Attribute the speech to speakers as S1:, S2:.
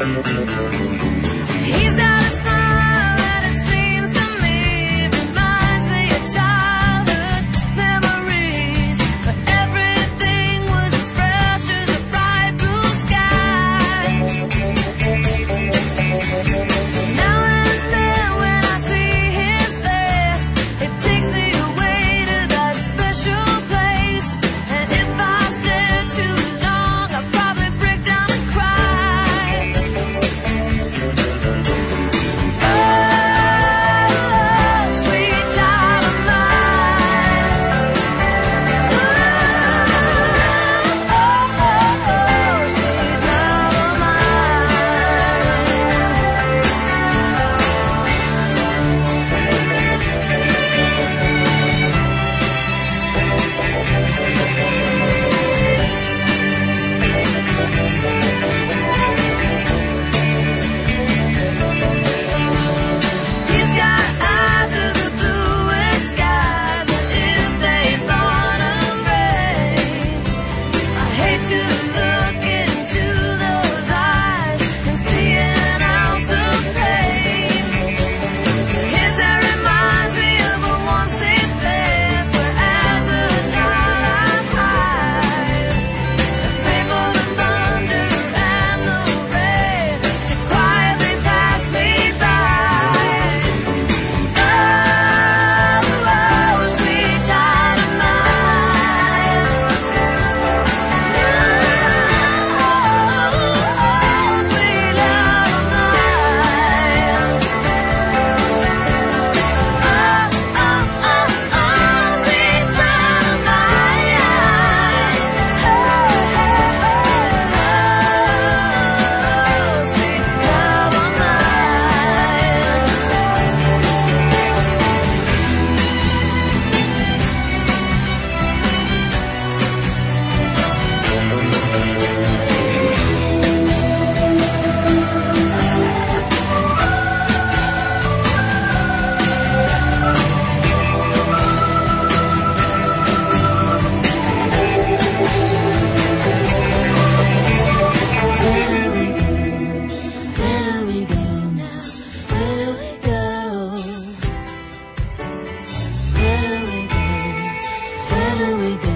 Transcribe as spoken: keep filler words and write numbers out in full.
S1: He's got a smile that it seems to me reminds me of childhood memories, but everything was as fresh as a bright blue sky. Now and then when I see his face, it takes me away to that special place, and if I stare too long, I'll probably break down and cry. Oh, sweet child of mine. Oh, oh, oh, sweet love of He's got eyes of the bluest skies, and if they thought of rain, I hate to look into those eyes and see an ounce of pain. His hair reminds me of a warm, safe place where as a child I hide, and pray for the thunder and the rain to quietly pass me by. Oh, oh, sweet child of mine. Oh, sweet love of mine. Oh, oh, oh, oh, sweet child of mine. Oh, sweet love of Where do we go now? Where do we go? Where do we go? Where do we go?